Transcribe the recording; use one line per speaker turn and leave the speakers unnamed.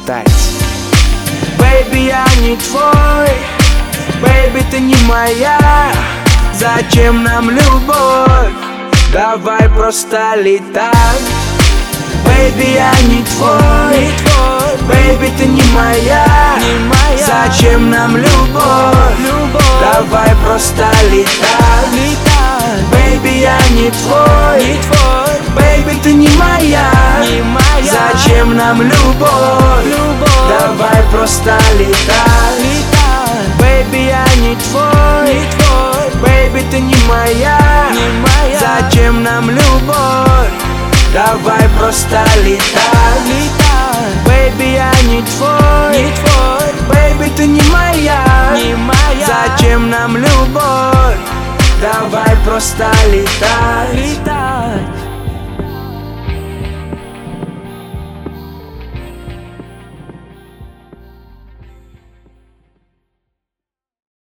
летать. Бэйби, я не твой, бэйби, ты не моя. Зачем нам любовь? Давай просто летай. Бэйби, я не твой, бэйби, ты не моя. Зачем нам любовь? Давай просто летай. Бэйби, я не твой, бэйби, ты не моя. Зачем нам любовь? Давай просто летай. Бэйби, я не твой, бэйби, ты не моя. Зачем нам любовь? Давай просто летай. Бэйби, я не твой, бэйби, ты не моя. Зачем нам любовь? Давай просто летай.